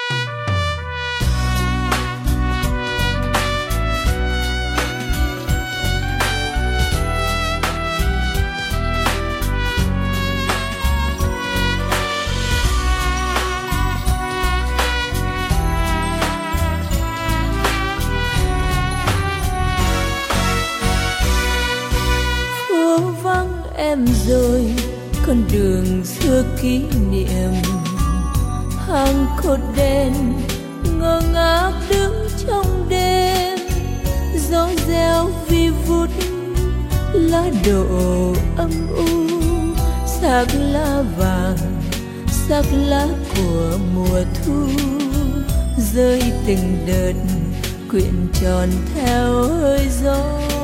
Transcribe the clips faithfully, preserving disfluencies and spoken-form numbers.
Em rồi con đường xưa kỷ niệm, hàng cột đèn ngơ ngác đứng trong đêm, gió reo vi vút lá đổ âm u, xác lá vàng sắc lá của mùa thu rơi từng đợt quyện tròn theo hơi gió.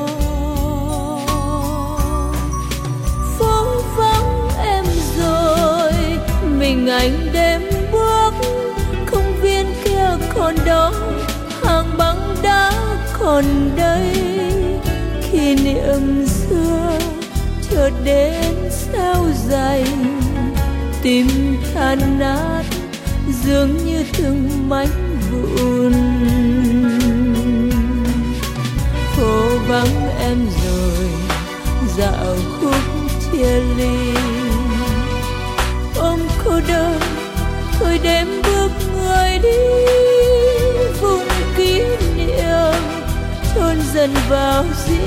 Mình anh đêm bước công viên kia còn đó, hàng băng đá còn đây, kỷ niệm xưa chợt đến sao dày, tim than nát dường như từng mảnh vụn. Phố vắng em rồi dạo khúc chia ly, ôm cô đơn thôi đêm bước người đi, vùng kỷ niệm chôn dần vào dĩ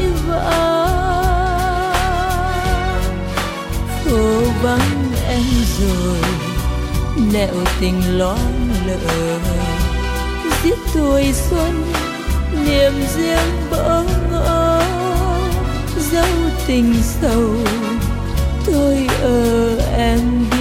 vãng. Phố vắng em rồi nẻo tình loáng lỡ, giết tuổi xuân niềm riêng bỡ ngỡ, dấu tình sầu tôi ở em đi.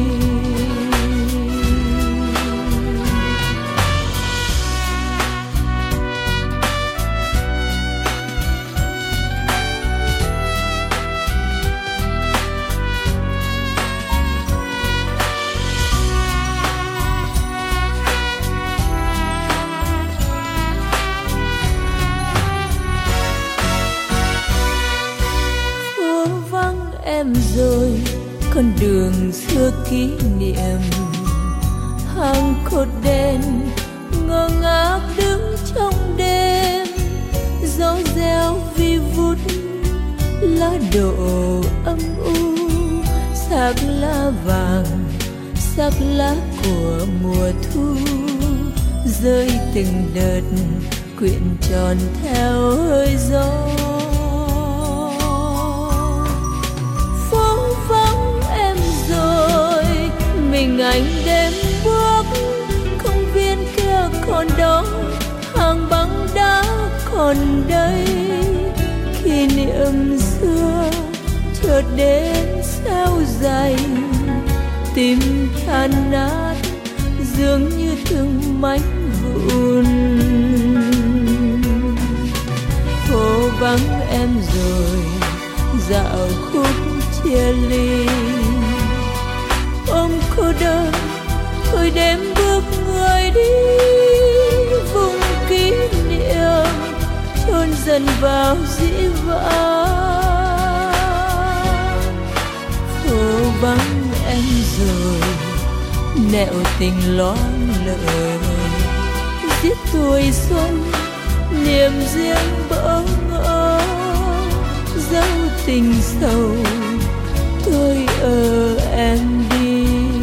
Em rồi con đường xưa kỷ niệm, hàng cột đèn ngơ ngác đứng trong đêm, gió reo vi vút lá đổ âm u, xác lá vàng sắc lá của mùa thu rơi từng đợt quyện tròn theo hơi gió. Mình anh đêm bước công viên kia còn đó, hàng băng đá còn đây, kỷ niệm xưa chợt đến sao dày, tim than nát dường như từng mảnh vụn. Phố vắng em rồi dạo khúc chia ly, ôm cô đơn thôi đêm bước người đi, vùng kỷ niệm chôn dần vào dĩ vãng. Phố vắng em rồi nẻo tình loáng lỡ, giết tuổi xuân niềm riêng bỡ ngỡ, dấu tình sầu tôi ở em đi.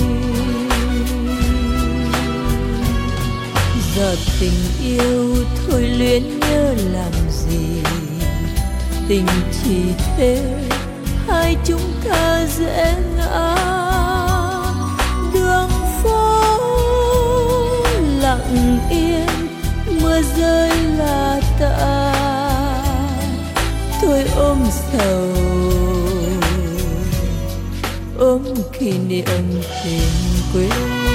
Giờ tình yêu thôi luyến nhớ làm gì, tình chỉ thế hai chúng ta dễ ngã, đường phố lặng yên mưa rơi là tạ, tôi ôm sầu ôm kỷ niệm tình quê.